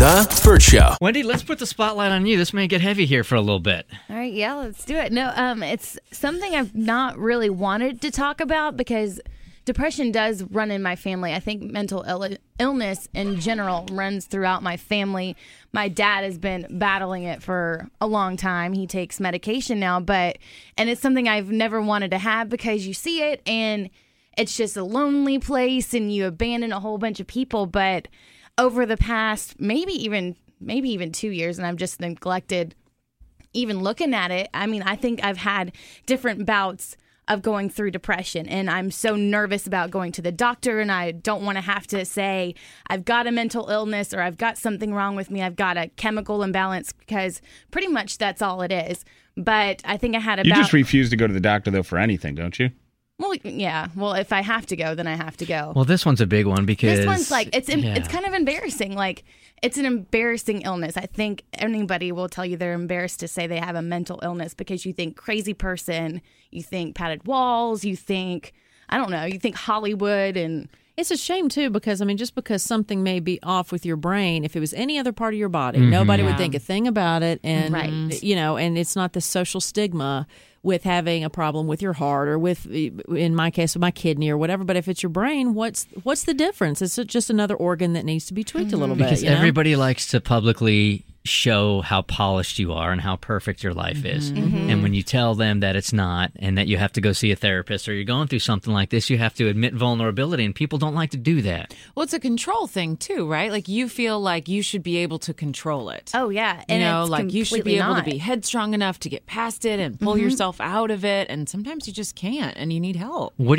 The Burt Show. Wendy, let's put the spotlight on you. This may get heavy here for a little bit. All right, yeah, let's do it. No, it's something I've not really wanted to talk about because depression does run in my family. I think mental illness in general runs throughout my family. My dad has been battling it for a long time. He takes medication now, and it's something I've never wanted to have because you see it and it's just a lonely place and you abandon a whole bunch of people. But over the past maybe even 2 years, and I've just neglected even looking at it. I mean, I think I've had different bouts of going through depression, and I'm so nervous about going to the doctor, and I don't want to have to say I've got a mental illness or I've got something wrong with me. I've got a chemical imbalance, because pretty much that's all it is. But I think I had about... You just refuse to go to the doctor, though, for anything, don't you? Well, yeah. Well, if I have to go, then I have to go. Well, this one's a big one because... This one's like, it's kind of embarrassing. Like, it's an embarrassing illness. I think anybody will tell you they're embarrassed to say they have a mental illness because you think crazy person, you think padded walls, you think, I don't know, you think Hollywood. And it's a shame, too, because, I mean, just because something may be off with your brain, if it was any other part of your body, nobody would think a thing about it. And, you know, and it's not the social stigma with having a problem with your heart or with, in my case, with my kidney or whatever. But if it's your brain, what's the difference? It's just another organ that needs to be tweaked a little bit. Because everybody likes to publicly show how polished you are and how perfect your life is. And when you tell them that it's not and that you have to go see a therapist or you're going through something like this, you have to admit vulnerability, and people don't like to do that. Well, it's a control thing too, right? Like you feel like you should be able to control it. Oh, yeah. And you know, like you should be able to be headstrong enough to get past it and pull yourself out of it. And sometimes you just can't and you need help. What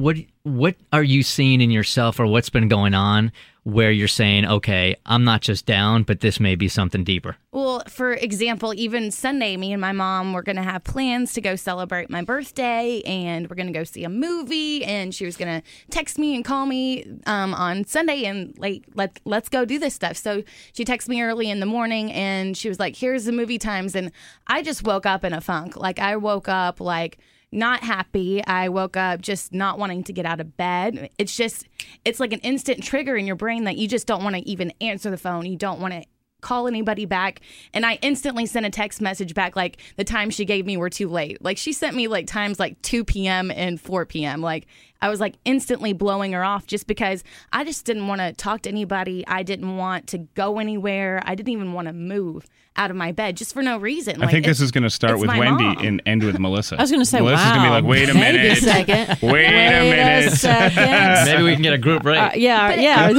are you seeing in yourself, or what's been going on where you're saying, okay, I'm not just down, but this may be something deeper? Well, for example, even Sunday, me and my mom were going to have plans to go celebrate my birthday, and we're going to go see a movie, and she was going to text me and call me on Sunday and like, let's go do this stuff. So she texted me early in the morning, and she was like, here's the movie times, and I just woke up in a funk. Like, I woke up like not happy. I woke up just not wanting to get out of bed. It's like an instant trigger in your brain that you just don't want to even answer the phone. You don't want to call anybody back. And I instantly sent a text message back, like the times she gave me were too late. Like she sent me like times like 2 p.m. and 4 p.m. Like I was like instantly blowing her off just because I just didn't want to talk to anybody. I didn't want to go anywhere. I didn't even want to move out of my bed just for no reason. I think this is going to start with Wendy and end with Melissa. I was going to say, Melissa's going to be like, wait a minute. Wait a second. Wait a minute. Maybe we can get a group rate. Yeah.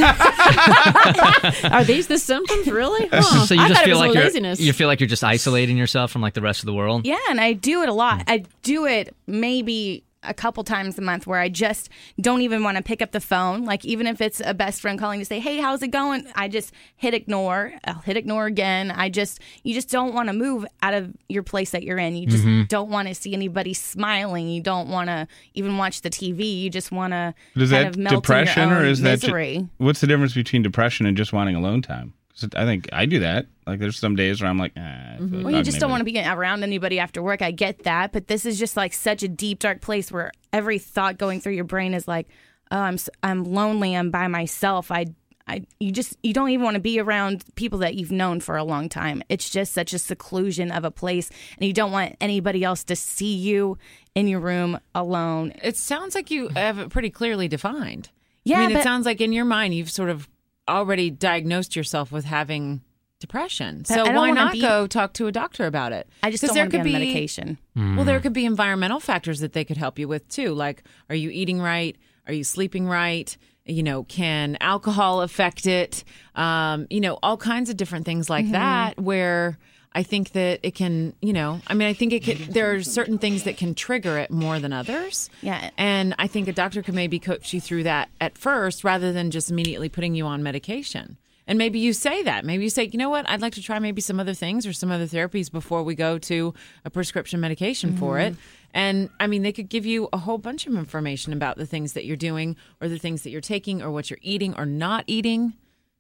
Are these the symptoms, really? Huh. So you I just thought feel it was like laziness. you feel like you're just isolating yourself from like the rest of the world? Yeah, and I do it a lot. I do it maybe a couple times a month where I just don't even want to pick up the phone. Like even if it's a best friend calling to say, hey, how's it going? I just hit ignore. I'll hit ignore again. You just don't want to move out of your place that you're in. You just don't want to see anybody smiling. You don't want to even watch the TV. You just want to kind of melt depression, in your own or is misery. that what's the difference between depression and just wanting alone time? I think I do that. Like there's some days where I'm like, well, you just don't want to be around anybody after work. I get that, but this is just like such a deep, dark place where every thought going through your brain is like, oh, I'm lonely. I'm by myself. You don't even want to be around people that you've known for a long time. It's just such a seclusion of a place, and you don't want anybody else to see you in your room alone. It sounds like you have it pretty clearly defined. Yeah, I mean, it sounds like in your mind you've sort of already diagnosed yourself with having depression. So why not go talk to a doctor about it? I just don't want to be on medication. Well, there could be environmental factors that they could help you with too. Like, are you eating right? Are you sleeping right? You know, can alcohol affect it? You know, all kinds of different things like that where I think that it can, you know, I mean, I think there are certain things that can trigger it more than others. Yeah. And I think a doctor could maybe coach you through that at first rather than just immediately putting you on medication. And maybe you say that. Maybe you say, you know what, I'd like to try maybe some other things or some other therapies before we go to a prescription medication for it. And I mean, they could give you a whole bunch of information about the things that you're doing or the things that you're taking or what you're eating or not eating.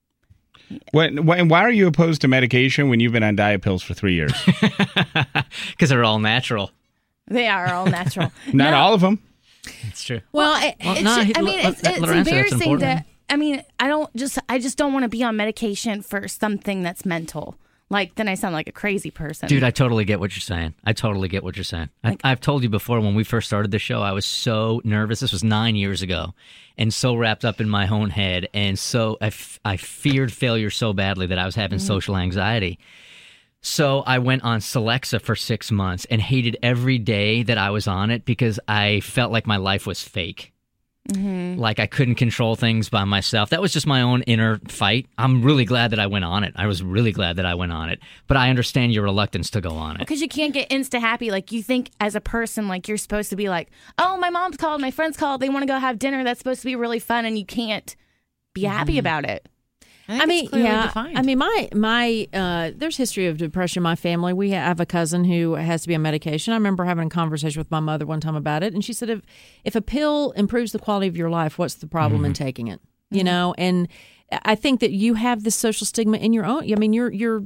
Why are you opposed to medication when you've been on diet pills for 3 years? Because they're all natural. They are all natural. Not all of them. It's true. It's embarrassing that I mean, I just don't want to be on medication for something that's mental. Like, then I sound like a crazy person. Dude, I totally get what you're saying. I've told you before, when we first started the show, I was so nervous. This was 9 years ago, and so wrapped up in my own head. And so I feared failure so badly that I was having social anxiety. So I went on Celexa for 6 months and hated every day that I was on it because I felt like my life was fake. Like I couldn't control things by myself. That was just my own inner fight. I'm really glad that I went on it. I was really glad that I went on it. But I understand your reluctance to go on it. Because you can't get insta-happy. Like, you think as a person, like, you're supposed to be like, oh, my mom's called, my friend's called, they want to go have dinner. That's supposed to be really fun, and you can't be happy about it. I mean, defined. I mean, my there's history of depression in my family. We have a cousin who has to be on medication. I remember having a conversation with my mother one time about it, and she said, if a pill improves the quality of your life, what's the problem in taking it? You know, and I think that you have this social stigma in your own. I mean, you're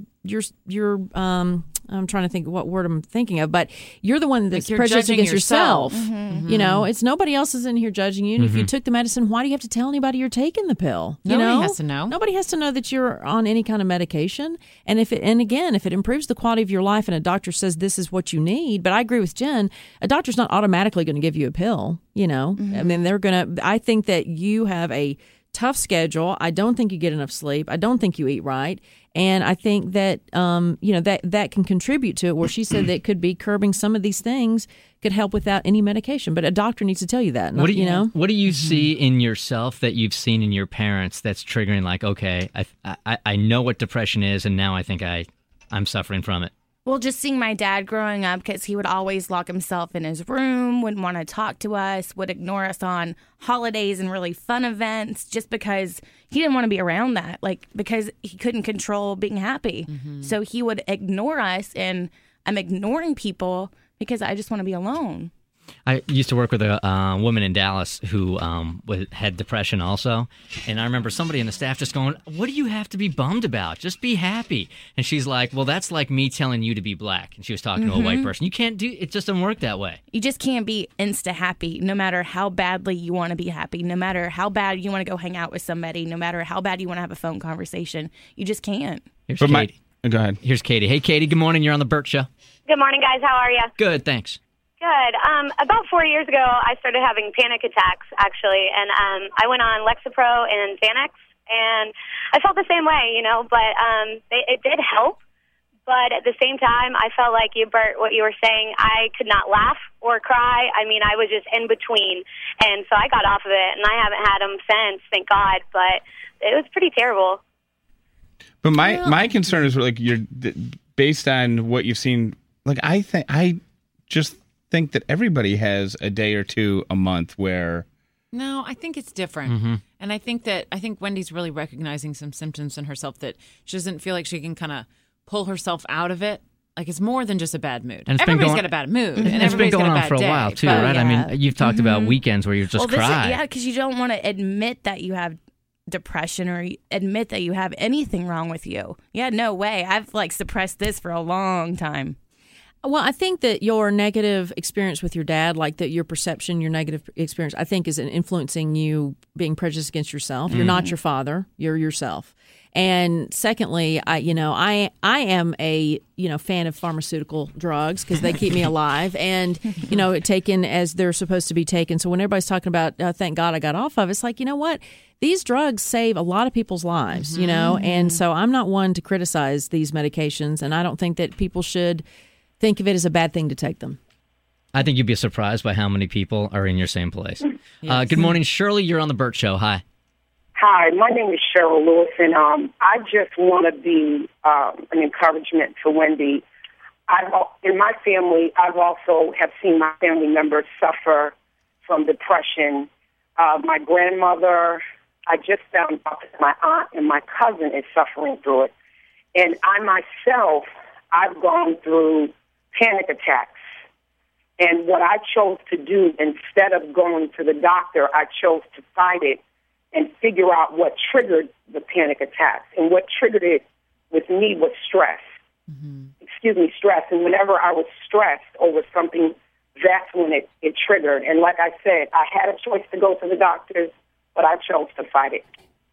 I'm trying to think what word I'm thinking of, but you're the one that's prejudiced against yourself. You know, it's nobody else is in here judging you. And if you took the medicine, why do you have to tell anybody you're taking the pill? Nobody has to know. Nobody has to know that you're on any kind of medication. And if it improves the quality of your life and a doctor says this is what you need, but I agree with Jen, a doctor's not automatically going to give you a pill, you know. I mean, I think that you have a tough schedule. I don't think you get enough sleep. I don't think you eat right. And I think that, that can contribute to it, where she said that it could be curbing some of these things could help without any medication. But a doctor needs to tell you that. What do you see in yourself that you've seen in your parents that's triggering, like, okay, I know what depression is, and now I think I'm suffering from it? Well, just seeing my dad growing up, because he would always lock himself in his room, wouldn't want to talk to us, would ignore us on holidays and really fun events just because he didn't want to be around that, like, because he couldn't control being happy. So he would ignore us, and I'm ignoring people because I just want to be alone. I used to work with a woman in Dallas who had depression also. And I remember somebody in the staff just going, what do you have to be bummed about? Just be happy. And she's like, well, that's like me telling you to be black. And she was talking to a white person. You can't it just doesn't work that way. You just can't be insta-happy, no matter how badly you want to be happy, no matter how bad you want to go hang out with somebody, no matter how bad you want to have a phone conversation. You just can't. Here's Katie. Go ahead. Here's Katie. Hey, Katie, good morning. You're on the Burt Show. Good morning, guys. How are you? Good, thanks. Good. About 4 years ago, I started having panic attacks, actually, and I went on Lexapro and Xanax, and I felt the same way, but it did help. But at the same time, I felt like Bert, what you were saying, I could not laugh or cry. I mean, I was just in between, and so I got off of it, and I haven't had them since, thank God, but it was pretty terrible. But my concern is, like, you're based on what you've seen. Like, I just think that everybody has a day or two a month where. No, I think it's different. And I think Wendy's really recognizing some symptoms in herself that she doesn't feel like she can kind of pull herself out of it. Like, it's more than just a bad mood. And everybody's got a bad mood. And it's been going on for a day, while, too, right? Yeah. I mean, you've talked about weekends where you just cry. Yeah, because you don't want to admit that you have depression or admit that you have anything wrong with you. Yeah, no way. I've, suppressed this for a long time. Well, I think that your negative experience with your dad, like that your perception, your negative experience, I think is influencing you being prejudiced against yourself. You're not your father, you're yourself. And secondly, I am a fan of pharmaceutical drugs because they keep me alive and taken as they're supposed to be taken. So when everybody's talking about thank God I got off of, it's like, you know what? These drugs save a lot of people's lives, and so I'm not one to criticize these medications, and I don't think that people should think of it as a bad thing to take them. I think you'd be surprised by how many people are in your same place. Yes. Good morning, Shirley. You're on the Burt Show. Hi. Hi, my name is Cheryl Lewis, and I just want to be an encouragement to Wendy. In my family, I've also have seen my family members suffer from depression. My grandmother, I just found out that my aunt and my cousin is suffering through it. And I myself, I've gone through panic attacks. And what I chose to do, instead of going to the doctor, I chose to fight it and figure out what triggered the panic attacks. And what triggered it with me was stress. Stress. And whenever I was stressed over something, that's when it triggered. And like I said, I had a choice to go to the doctors, but I chose to fight it.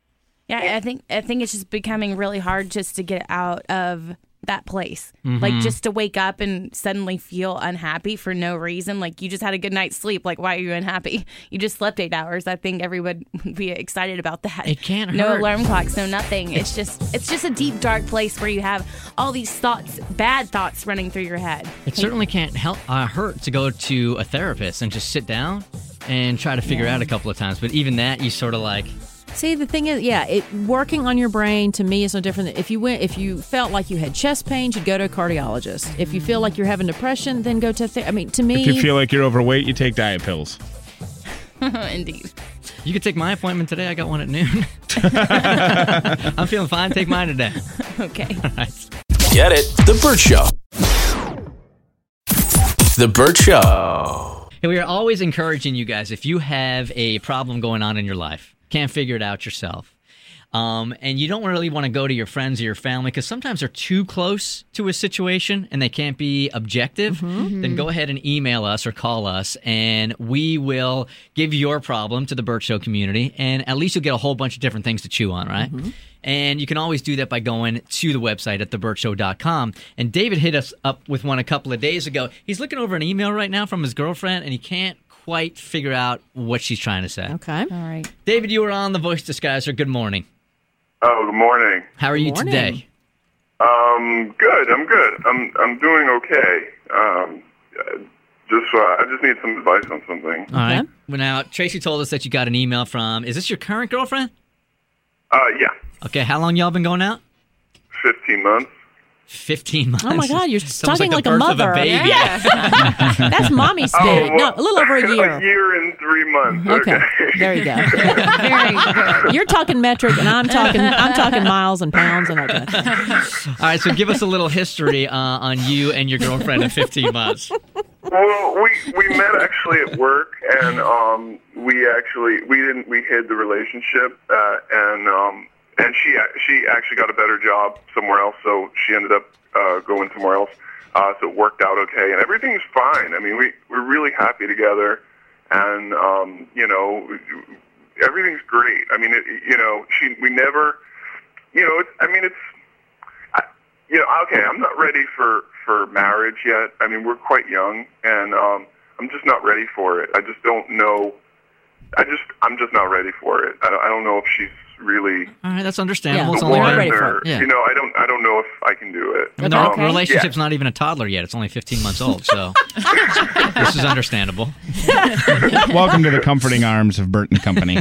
Yeah, I think it's just becoming really hard just to get out of that place. Like, just to wake up and suddenly feel unhappy for no reason. Like, you just had a good night's sleep. Like, why are you unhappy? You just slept 8 hours. I think everyone would be excited about that. It can't no hurt. alarm clocks, no nothing. It's just a deep, dark place where you have all these thoughts, bad thoughts running through your head. It certainly can't hurt to go to a therapist and just sit down and try to figure out a couple of times. But even that, you sort of like... See, the thing is, working on your brain to me is no different than if you felt like you had chest pains, you'd go to a cardiologist. If you feel like you're having depression, then go to to me, if you feel like you're overweight, you take diet pills. Indeed. You could take my appointment today. I got one at noon. I'm feeling fine. Take mine today. Okay. All right. Get it? The Burt Show. The Burt Show. Hey, we are always encouraging you guys, if you have a problem going on in your life, can't figure it out yourself, and you don't really want to go to your friends or your family because sometimes they're too close to a situation and they can't be objective, then go ahead and email us or call us, and we will give your problem to the Burt Show community, and at least you'll get a whole bunch of different things to chew on, right? And you can always do that by going to the website at theburtshow.com. And David hit us up with one a couple of days ago. He's looking over an email right now from his girlfriend, and he can't quite figure out what she's trying to say. Okay. All right. David, you were on The Voice Disguiser. Good morning. Oh, good morning. How are you Morning. today? Good. I'm good. I'm doing okay. I just need some advice on something. All right. Well, now, Tracy told us that you got an email from, is this your current girlfriend? Yeah. Okay, how long y'all been going out? 15 months. 15 months. Oh my God, you're It's almost talking like the a birth of mother. baby. That's mommy speed. No, a little over a year. A year and 3 months. Okay, there you go. Very good. You're talking metric, and I'm talking miles and pounds and okay. All right, so give us a little history on you and your girlfriend in 15 months. Well, we met actually at work, and we hid the relationship, and she actually got a better job somewhere else, so she ended up going somewhere else. So it worked out okay, and everything's fine. I mean, we're really happy together, and everything's great. I mean, okay. I'm not ready for marriage yet. I mean, we're quite young, and I'm just not ready for it. I just don't know. I'm just not ready for it. I don't know if she's really. All right, that's understandable. Yeah, It's we're only not been, ready for it. Yeah. I don't know if I can do it. The Okay. relationship's not even a toddler yet. It's only 15 months old, so this is understandable. Welcome to the comforting arms of Burt and Company.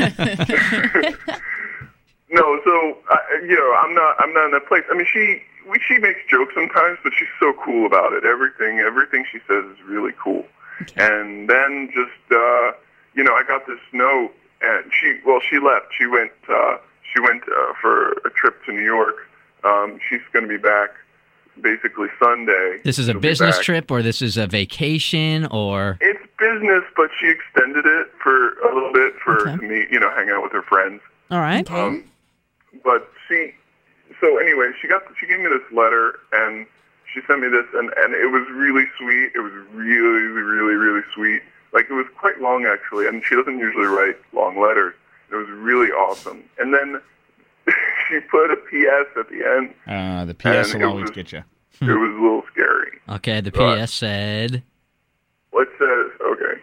No, so I'm not in that place. I mean, she makes jokes sometimes, but she's so cool about it. Everything she says is really cool. Okay. And then just I got this note, and she left. She went for a trip to New York. She's going to be back basically Sunday. This is a business trip, or this is a vacation, or? It's business, but she extended it for a little bit to meet, hang out with her friends. All right. But so anyway, she gave me this letter, and she sent me this, and it was really sweet. It was really, really, really sweet. Like, it was quite long, actually, and she doesn't usually write long letters. It was really awesome. And then she put a P.S. at the end. The P.S. will always get you. It was a little scary. Okay, the P.S. said... What says, okay.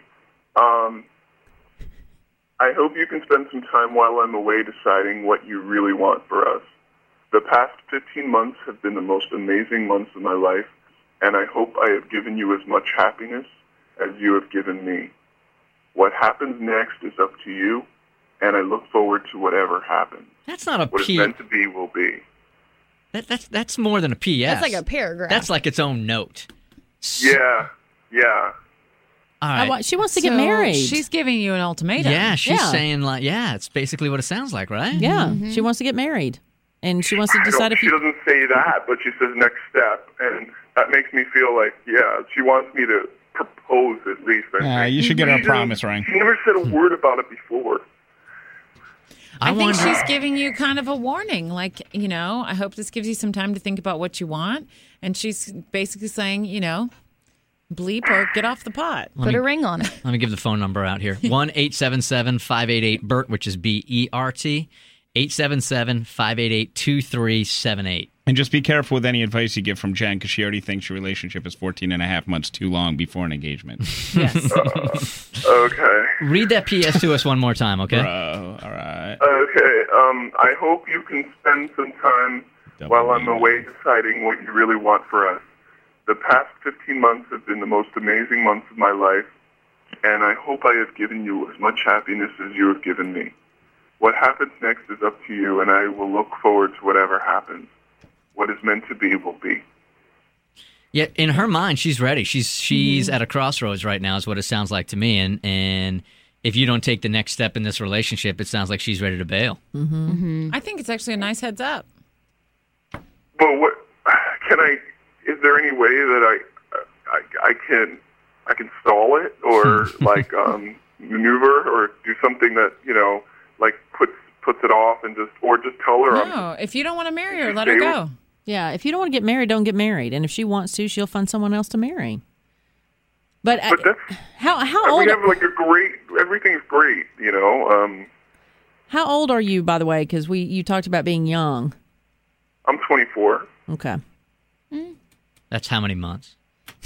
I hope you can spend some time while I'm away deciding what you really want for us. The past 15 months have been the most amazing months of my life, and I hope I have given you as much happiness as you have given me. What happens next is up to you, and I look forward to whatever happens. That's not a What is P. meant to be will be. That's more than a P.S. That's like a paragraph. That's like its own note. Yeah. All right. She wants to get married. She's giving you an ultimatum. Yeah, she's Yeah. saying, like, it's basically what it sounds like, right? Yeah, she wants to get married, and she wants to decide if She doesn't say that, but she says next step, and that makes me feel like, she wants me to propose at least. You should get her a promise ring. She never said a word about it before. I think she's giving you kind of a warning. Like, I hope this gives you some time to think about what you want. And she's basically saying, bleep or get off the pot. Put a ring on it. Let me give the phone number out here. 1-877-588-BERT, which is BERT. 877-588-2378. And just be careful with any advice you get from Jen, because she already thinks your relationship is 14 and a half months too long before an engagement. Yes. Okay. Read that PS to us one more time, okay? Bro, all right. Okay. I hope you can spend some time while I'm away deciding what you really want for us. The past 15 months have been the most amazing months of my life, and I hope I have given you as much happiness as you have given me. What happens next is up to you, and I will look forward to whatever happens. What is meant to be will be. Yeah, in her mind, she's ready. She's at a crossroads right now, is what it sounds like to me. And if you don't take the next step in this relationship, it sounds like she's ready to bail. I think it's actually a nice heads up. Well, what can I? Is there any way that I can stall it, or like maneuver, or do something that like puts it off, and just tell her? No, if you don't want to marry her, let her go. Yeah, if you don't want to get married, don't get married. And if she wants to, she'll find someone else to marry. But that's, how old? We have like everything's great, How old are you, by the way? Because you talked about being young. I'm 24. Okay. That's how many months?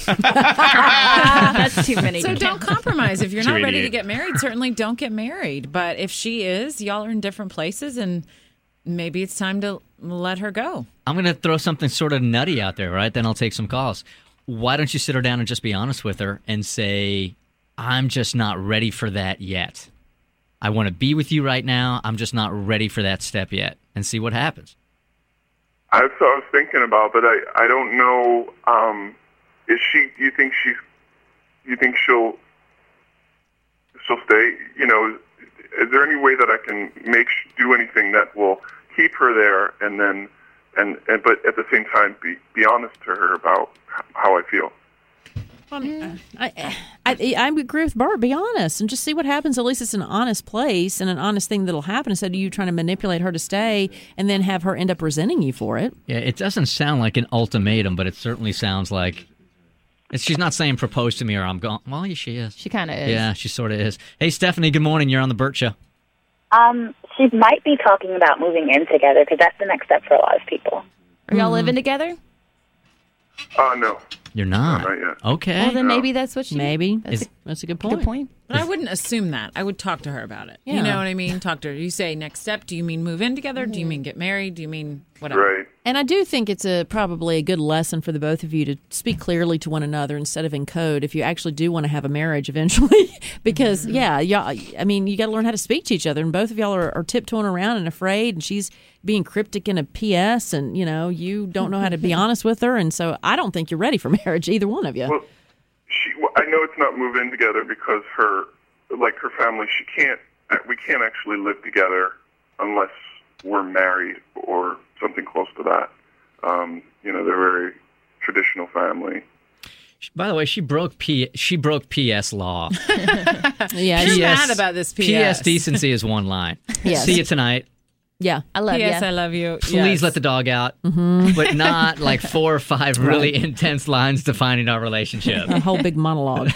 That's too many. So don't compromise. If you're not ready to 288. get married, certainly don't get married. But if she is, y'all are in different places, and maybe it's time to let her go. I'm going to throw something sort of nutty out there, right? Then I'll take some calls. Why don't you sit her down and just be honest with her and say, I'm just not ready for that yet. I want to be with you right now. I'm just not ready for that step yet, and see what happens. That's what I was thinking about, but I don't know. Is she? Do you think she'll stay? Is there any way that I can do anything that will keep her there, but at the same time be honest to her about how I feel? I agree with Bert. Be honest and just see what happens. At least it's an honest place and an honest thing that'll happen instead of you trying to manipulate her to stay and then have her end up resenting you for it. Yeah, it doesn't sound like an ultimatum, but it certainly sounds like she's not saying propose to me or I'm gone. Well, yeah, she is. She kind of is. Yeah, she sort of is. Hey, Stephanie, good morning. You're on the Bert Show. She might be talking about moving in together because that's the next step for a lot of people. Are y'all living together? No. You're not? Not yet. Okay. Well, then maybe that's what she... Maybe. That's That's a good point. Good point. But I wouldn't assume that. I would talk to her about it. Yeah. You know what I mean? Talk to her. You say next step. Do you mean move in together? Do you mean get married? Do you mean whatever? Right. And I do think it's probably a good lesson for the both of you to speak clearly to one another instead of in code if you actually do want to have a marriage eventually. Because, y'all, I mean, you got to learn how to speak to each other. And both of y'all are tiptoeing around and afraid. And she's being cryptic in a PS. And, you don't know how to be honest with her. And so I don't think you're ready for marriage, either one of you. Well, I know it's not move in together because her family, we can't actually live together unless we're married or something close to that. They're very traditional family. By the way, she broke PS law. Yeah, You're mad about this PS. PS decency is one line. Yes. See you tonight. Yeah. I love you. Yes, I love you. Please let the dog out, but not like 4 or 5 really intense lines defining our relationship. A whole big monologue.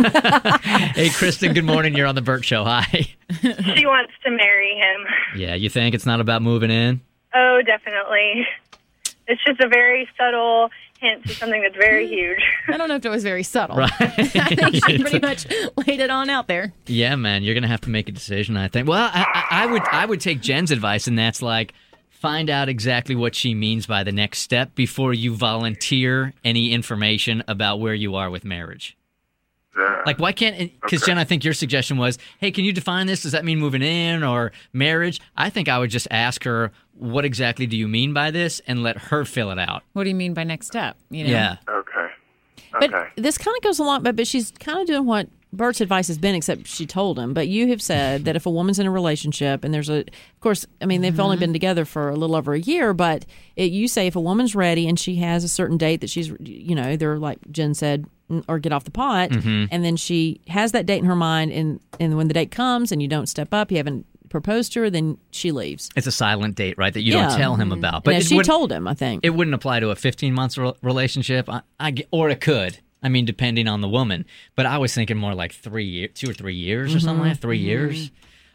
Hey, Kristen, good morning. You're on the Bert Show. Hi. She wants to marry him. Yeah, you think it's not about moving in? Oh, definitely. It's just a very subtle hint to something that's very huge. I don't know if it was very subtle. Right. I think she pretty much laid it on out there. Yeah, man, you're gonna have to make a decision, I think. Well, I would take Jen's advice, and that's like find out exactly what she means by the next step before you volunteer any information about where you are with marriage. Yeah. Like, why can't? Because Jen, I think your suggestion was, hey, can you define this? Does that mean moving in or marriage? I think I would just ask her, what exactly do you mean by this, and let her fill it out. What do you mean by next step? Yeah. Okay. But this kind of goes along, but she's kind of doing what Bert's advice has been, except she told him. But you have said that if a woman's in a relationship and of course, I mean, they've only been together for a little over a year, but you say if a woman's ready and she has a certain date that she's, they're like Jen said, or get off the pot, and then she has that date in her mind, and when the date comes and you don't step up, you haven't proposed to her, then she leaves. It's a silent date, right, that you don't tell him about. But she told him, I think. It wouldn't apply to a 15-month relationship, or it could. I mean, depending on the woman. But I was thinking more like 2 or 3 years or something like that, 3 years.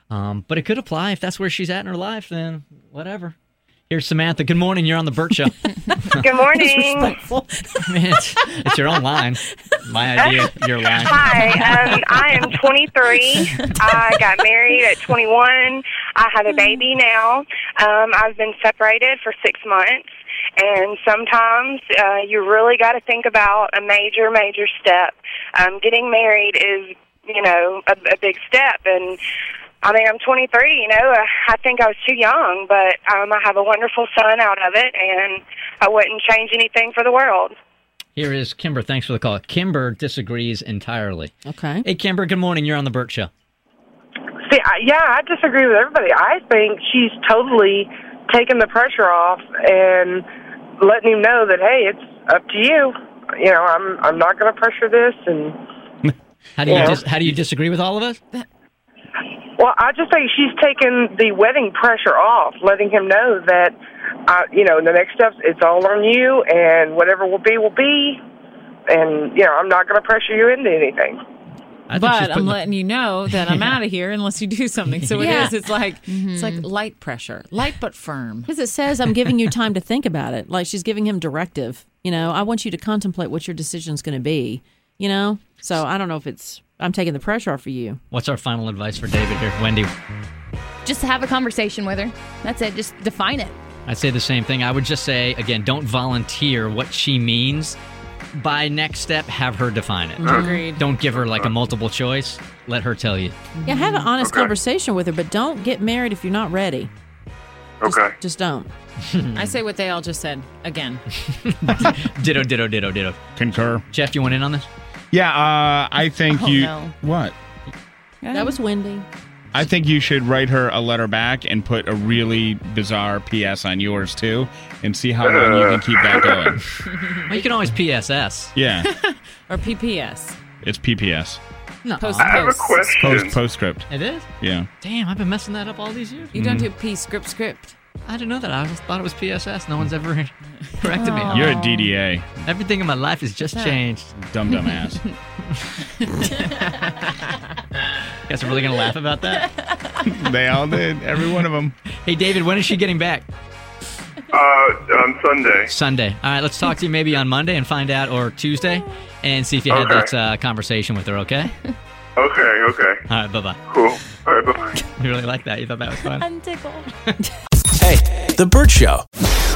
But it could apply if that's where she's at in her life, then whatever. Here's Samantha. Good morning. You're on the Burt Show. Good morning. Man, it's your own line. My idea, your line. Hi, I am 23. I got married at 21. I have a baby now. I've been separated for 6 months. And sometimes you really got to think about a major, major step. Getting married is, a big step. And I mean, I'm 23, I think I was too young, but I have a wonderful son out of it, and I wouldn't change anything for the world. Here is Kimber. Thanks for the call. Kimber disagrees entirely. Okay. Hey, Kimber, good morning. You're on the Burt Show. See, I disagree with everybody. I think she's totally taking the pressure off and letting him know that, hey, it's up to you. I'm not going to pressure this. And how do you disagree with all of us? Well, I just think she's taking the wedding pressure off, letting him know that, the next steps, it's all on you, and whatever will be. And, I'm not going to pressure you into anything. But I'm letting you know that I'm out of here unless you do something. So it's like it's like light pressure, light but firm. Because it says I'm giving you time to think about it. Like she's giving him directive. I want you to contemplate what your decision's going to be. So I don't know if I'm taking the pressure off for you. What's our final advice for David here, Wendy? Just have a conversation with her. That's it. Just define it. I'd say the same thing. I would just say, again, don't volunteer what she means. By next step, have her define it. Agreed. Don't give her a multiple choice. Let her tell you. Yeah, have an honest conversation with her, but don't get married if you're not ready. Okay. Just don't. I say what they all just said again. Ditto. Concur. Jeff, you want in on this? Yeah, I think no. What? That was Wendy. I think you should write her a letter back and put a really bizarre PS on yours, too, and see how long you can keep that going. Well, you can always PSS. Yeah. Or PPS. It's PPS. No. I have a question. Postscript. It is? Yeah. Damn, I've been messing that up all these years. You don't do script. I didn't know that. I just thought it was PSS. No one's ever corrected me. You're a DDA. Everything in my life has just changed. Dumb ass. You guys are really going to laugh about that? They all did. Every one of them. Hey, David, when is she getting back? On Sunday. Sunday. All right, let's talk to you maybe on Monday and find out, or Tuesday, and see if you had that conversation with her, okay? Okay. All right, bye-bye. Cool. All right, bye-bye. You really like that? You thought that was fun? I'm tickled. Hey, The Burt Show.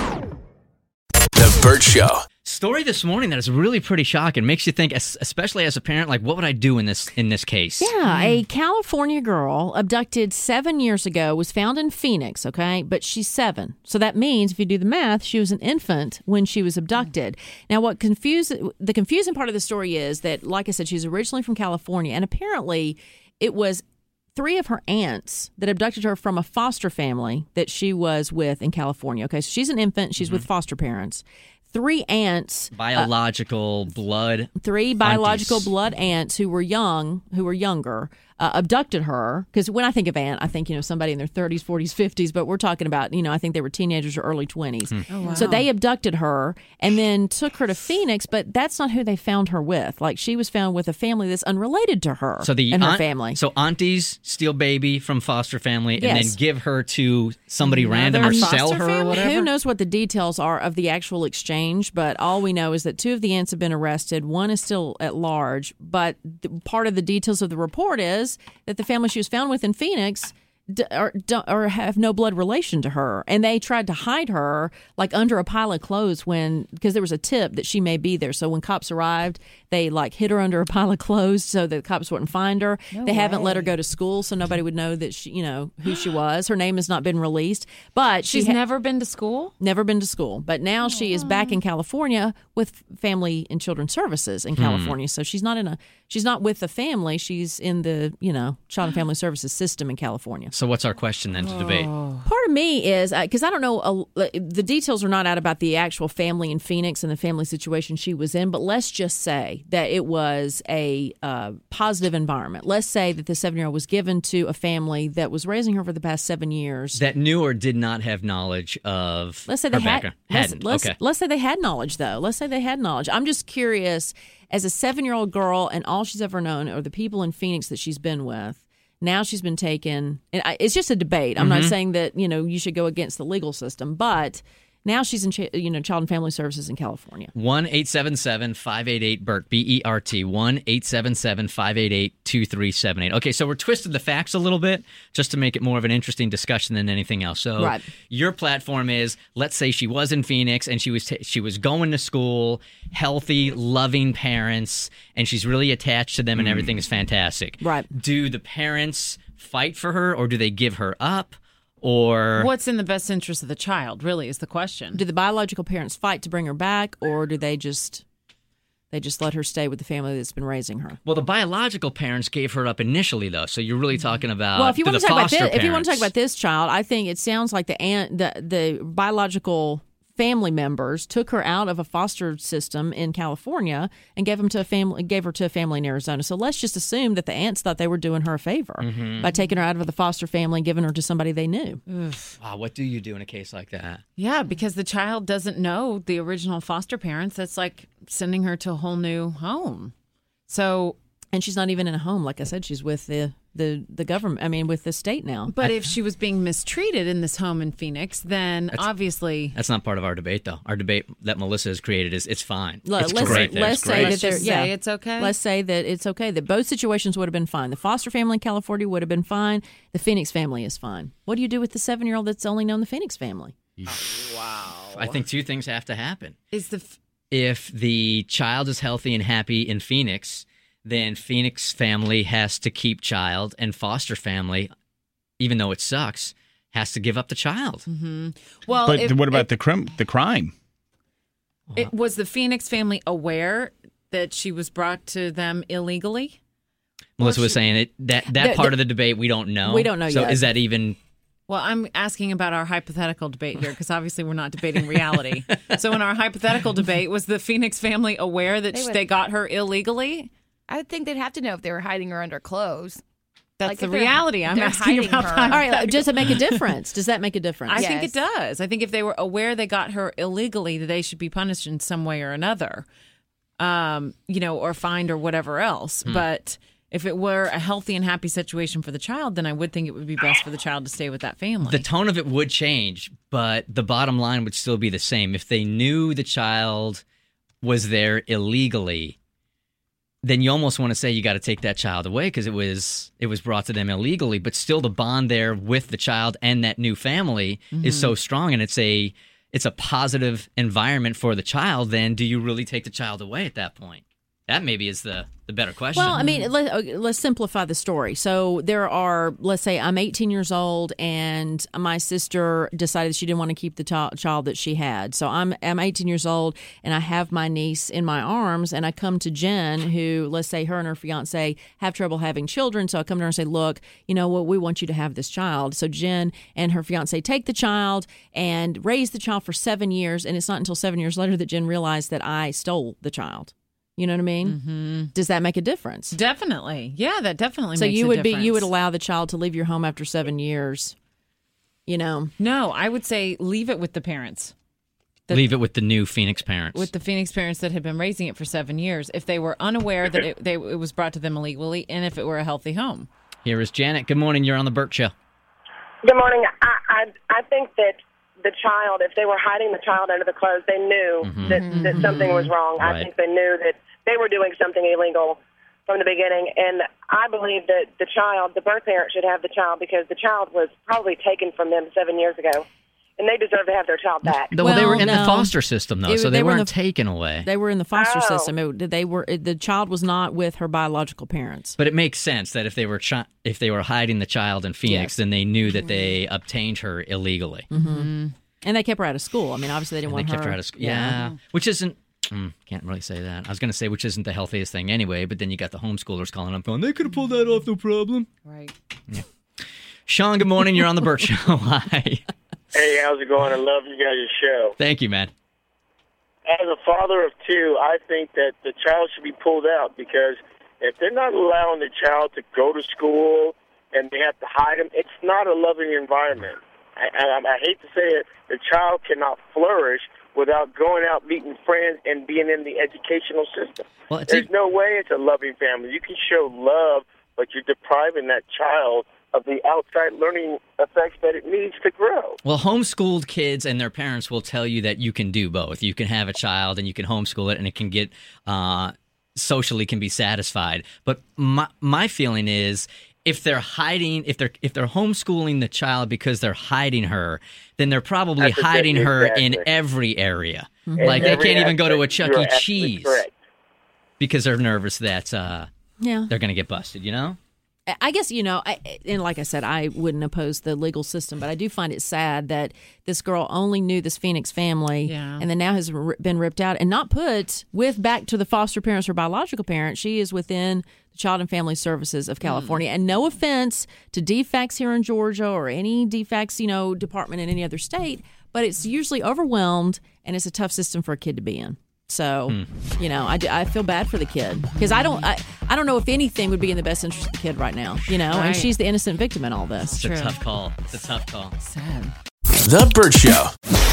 The Burt Show. Story this morning that is really pretty shocking. Makes you think, especially as a parent, what would I do in this case? Yeah, a California girl abducted 7 years ago was found in Phoenix, okay? But she's 7. So that means, if you do the math, she was an infant when she was abducted. Now, the confusing part of the story is that, like I said, she's originally from California, and apparently it was 3 of her aunts that abducted her from a foster family that she was with in California. Okay, so she's an infant. She's with foster parents. 3 aunts. Biological blood. 3 biological blood aunts who were younger, abducted her. Because when I think of aunt, I think, somebody in their 30s, 40s, 50s. But we're talking about, I think they were teenagers or early 20s. Oh, wow. So they abducted her and then took her to Phoenix. But that's not who they found her with. She was found with a family that's unrelated to her and her family. So aunties steal baby from foster family and then give her to somebody random or sell her or whatever? Who knows what the details are of the actual exchange, but all we know is that 2 of the aunts have been arrested. 1 is still at large, but part of the details of the report is that the family she was found with in Phoenix or have no blood relation to her, and they tried to hide her under a pile of clothes because there was a tip that she may be there. So when cops arrived, they hid her under a pile of clothes so that the cops wouldn't find her. They haven't let her go to school, so nobody would know that she, who she was. Her name has not been released, but she's never been to school. Never been to school, but now she is back in California with Family and Children's Services in California. So she's not with the family. She's in the Child and Family Services system in California. So what's our question then to debate? Part of me is, because I don't know, the details are not out about the actual family in Phoenix and the family situation she was in, but let's just say that it was a positive environment. Let's say that the 7-year-old was given to a family that was raising her for the past 7 years. That knew or did not have knowledge of let's say her they background. Let's say they had knowledge, though. Let's say they had knowledge. I'm just curious, as a 7-year-old girl, and all she's ever known are the people in Phoenix that she's been with, Now she's been taken. And it's just a debate. I'm not saying that, you should go against the legal system, but now she's in Child and Family Services in California. 1-877-588-BERT, B-E-R-T, 1-877-588-2378. Okay, so we're twisted the facts a little bit just to make it more of an interesting discussion than anything else. So your platform is, let's say she was in Phoenix and she was going to school, healthy, loving parents, and she's really attached to them and everything is fantastic. Right. Do the parents fight for her or do they give her up? Or what's in the best interest of the child, really, is the question. Do the biological parents fight to bring her back, or do they just let her stay with the family that's been raising her? Well, the biological parents gave her up initially, though. So you're really talking about if you want to talk about this child, I think it sounds like the biological family members took her out of a foster system in California and gave her to a family in Arizona. So let's just assume that the aunts thought they were doing her a favor by taking her out of the foster family and giving her to somebody they knew. Wow, what do you do in a case like that? Yeah, because the child doesn't know the original foster parents. That's like sending her to a whole new home. So, and she's not even in a home. Like I said, she's with the government. I mean, with the state now. But if she was being mistreated in this home in Phoenix, then obviously that's not part of our debate, though. Our debate that Melissa has created is it's fine. Let's say it's okay. Let's say that it's okay. That both situations would have been fine. The foster family in California would have been fine. The Phoenix family is fine. What do you do with the 7-year-old that's only known the Phoenix family? Wow. I think two things have to happen. If the child is healthy and happy in Phoenix, then Phoenix family has to keep child, and foster family, even though it sucks, has to give up the child. Well, but what about the crime? Was the Phoenix family aware that she was brought to them illegally? Melissa was saying that part of the debate we don't know. We don't know so yet. Is that even... Well, I'm asking about our hypothetical debate here because obviously we're not debating reality. So in our hypothetical debate, was the Phoenix family aware that they got her illegally? I would think they'd have to know if they were hiding her under clothes. That's the reality. I'm asking about that. All right, does it make a difference? Does that make a difference? I think it does. I think if they were aware they got her illegally, that they should be punished in some way or another, or fined or whatever else. But if it were a healthy and happy situation for the child, then I would think it would be best for the child to stay with that family. The tone of it would change, but the bottom line would still be the same. If they knew the child was there illegally, then you almost want to say you got to take that child away because it was brought to them illegally, but still the bond there with the child and that new family is so strong, and it's a positive environment for the child. Then do you really take the child away at that point? That maybe is the better question. Well, I mean, let's simplify the story. So let's say I'm 18 years old and my sister decided she didn't want to keep the child that she had. So I'm 18 years old and I have my niece in my arms and I come to Jen, who, let's say her and her fiance have trouble having children. So I come to her and say, look, you know what, we want you to have this child. So Jen and her fiance take the child and raise the child for 7 years. And it's not until 7 years later that Jen realized that I stole the child. You know what I mean? Does that make a difference? Definitely. Yeah, that definitely makes a So difference. you would allow the child to leave your home after 7 years, No, I would say leave it with the parents. Leave it with the new Phoenix parents. With the Phoenix parents that had been raising it for 7 years, if they were unaware that it was brought to them illegally and if it were a healthy home. Here is Janet. Good morning. You're on the Burt Show. Good morning. I think that the child, if they were hiding the child under the clothes, they knew that something was wrong. Right. I think they knew that they were doing something illegal from the beginning. And I believe that the birth parent should have the child because the child was probably taken from them 7 years ago. And they deserve to have their child back. Well, they were in the foster system, though, so they weren't taken away. They were in the foster system. The child was not with her biological parents. But it makes sense that if they were hiding the child in Phoenix, then they knew that they obtained her illegally. And they kept her out of school. I mean, obviously they didn't want her. They kept her out of school. Yeah. Which isn't... can't really say that. I was going to say which isn't the healthiest thing anyway, but then you got the homeschoolers calling up going, they could have pulled that off, no problem. Right. Yeah. Sean, good morning. You're on the Burt Show. Hi. Hey, how's it going? I love you guys' show. Thank you, man. As a father of two, I think that the child should be pulled out because if they're not allowing the child to go to school and they have to hide him, it's not a loving environment. I hate to say it, the child cannot flourish without going out, meeting friends, and being in the educational system. Well, There's no way it's a loving family. You can show love but you're depriving that child of the outside learning effects that it needs to grow. Well, homeschooled kids and their parents will tell you that you can do both. You can have a child and you can homeschool it, and it can get socially can be satisfied. But my feeling is, if they're hiding, if they're homeschooling the child because they're hiding her, then they're probably hiding her in every area. Mm-hmm. Like they can't even go to a Chuck E. Cheese because they're nervous that they're going to get busted. You know. I guess, and like I said, I wouldn't oppose the legal system, but I do find it sad that this girl only knew this Phoenix family and then now has been ripped out and not put back to the foster parents or biological parents. She is within the Child and Family Services of California. And no offense to DFACS here in Georgia or any DFACS, department in any other state, but it's usually overwhelmed and it's a tough system for a kid to be in. So, I feel bad for the kid because I don't know if anything would be in the best interest of the kid right now, and she's the innocent victim in all this. It's a tough call. Sad. The Burt Show.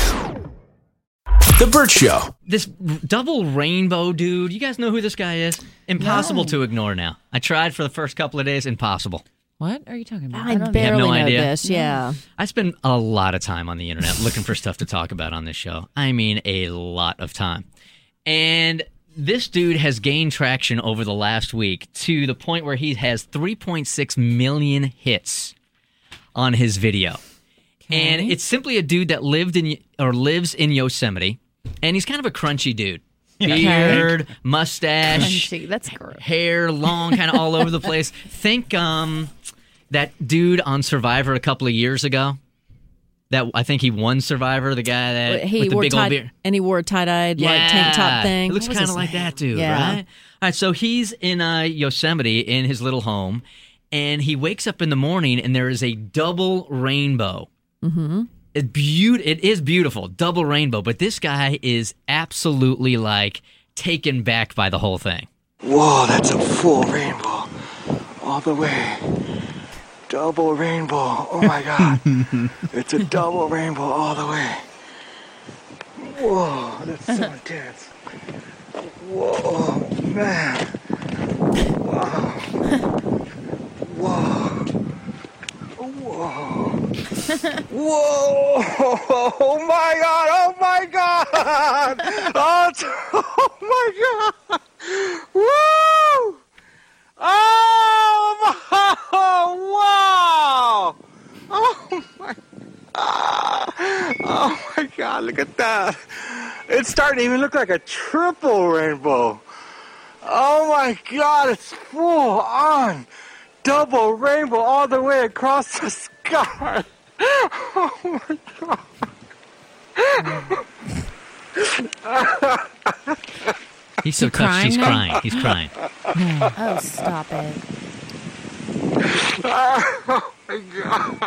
The Burt Show. This double rainbow dude, you guys know who this guy is? Impossible to ignore now. I tried for the first couple of days, impossible. What are you talking about? I barely know this, yeah. I spend a lot of time on the internet looking for stuff to talk about on this show. I mean, a lot of time. And this dude has gained traction over the last week to the point where he has 3.6 million hits on his video. Okay. And it's simply a dude that lives in Yosemite, and he's kind of a crunchy dude. Beard, mustache, crunchy. That's gross. Hair long, kind of all over the place. Think that dude on Survivor a couple of years ago. That I think he won Survivor, the guy that with the big old beard. And he wore a tie-dyed tank top thing. It looks kind of like that dude, right? All right, so he's in Yosemite in his little home, and he wakes up in the morning, and there is a double rainbow. Mm-hmm. It is beautiful, double rainbow, but this guy is absolutely, taken back by the whole thing. Whoa, that's a full rainbow all the way. Double rainbow. Oh, my God. It's a double rainbow all the way. Whoa, that's so intense. Whoa, man. Wow. Whoa. Whoa. Whoa. Oh, my God. Oh, my God. Oh, my God. Woo. Oh, wow! Oh my God! Look at that! It's starting to even look like a triple rainbow. Oh my God! It's full on double rainbow all the way across the sky. Oh my God! He's so touched. He's crying. He's crying. Oh, stop it. Oh my God.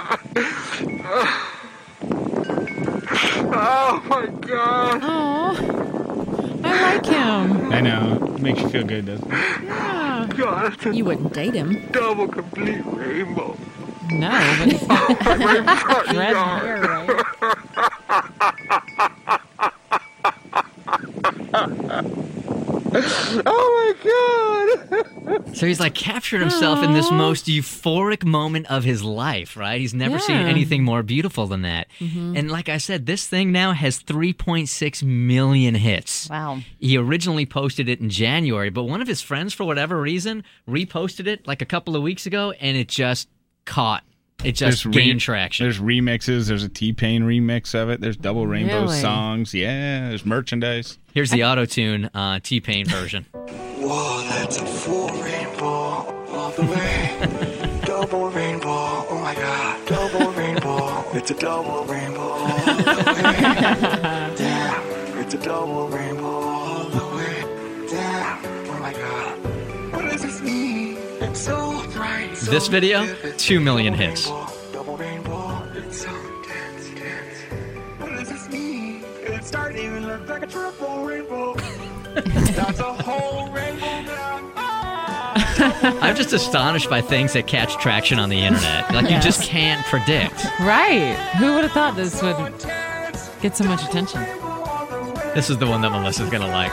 Oh my God. Oh, I like him. I know. It makes you feel good, doesn't it? Yeah. God, you wouldn't date him. Double complete rainbow. No, but he's got red hair, right? Oh my God! So he's captured himself in this most euphoric moment of his life, right? He's never seen anything more beautiful than that. Mm-hmm. And like I said, this thing now has 3.6 million hits. Wow. He originally posted it in January, but one of his friends, for whatever reason, reposted it a couple of weeks ago, and it just caught. It just gained traction. There's remixes. There's a T-Pain remix of it. There's Double Rainbow songs. Yeah, there's merchandise. Here's the auto-tune T-Pain version. Whoa, that's a full rainbow all the way. Double rainbow. Oh my God. Double rainbow. It's a double rainbow all the way. Damn. It's a double rainbow all the way. Damn. Oh my God. What does this mean? It's so bright. So this video, 2 million hits. Double rainbow. It's so intense. What does this mean? It's starting to even look like a triple rainbow. That's a whole rainbow now. I'm just astonished by things that catch traction on the internet. You just can't predict. Right. Who would have thought this would get so much attention? This is the one that Melissa's going to like.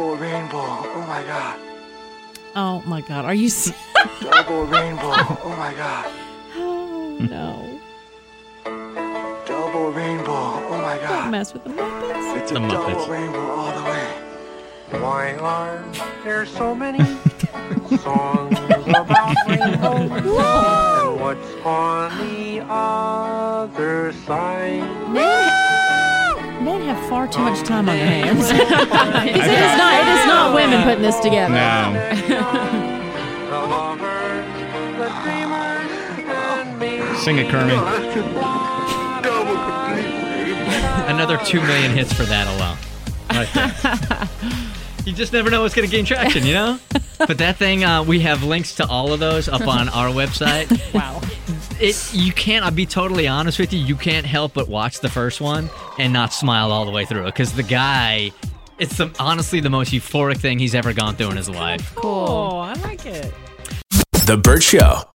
Double rainbow. Oh my God. Oh my God. Are you Double rainbow. Oh my God. Oh no. Double rainbow. Oh my Don't God. mess with the Muppets. It's a The double Muppets. rainbow all the way. Why are there so many songs about rainbows? And what's on the other side? Men have far too much time on their hands. It is not women putting this together. No. The lovers, the dreamers, and me. Sing it, Kermit. Another 2 million hits for that alone. Right there. You just never know what's going to gain traction, you know? But that thing, we have links to all of those up on our website. Wow. You can't, I'll be totally honest with you can't help but watch the first one and not smile all the way through it. Because the guy, it's honestly the most euphoric thing he's ever gone through in his life. Cool. I like it. The Burt Show.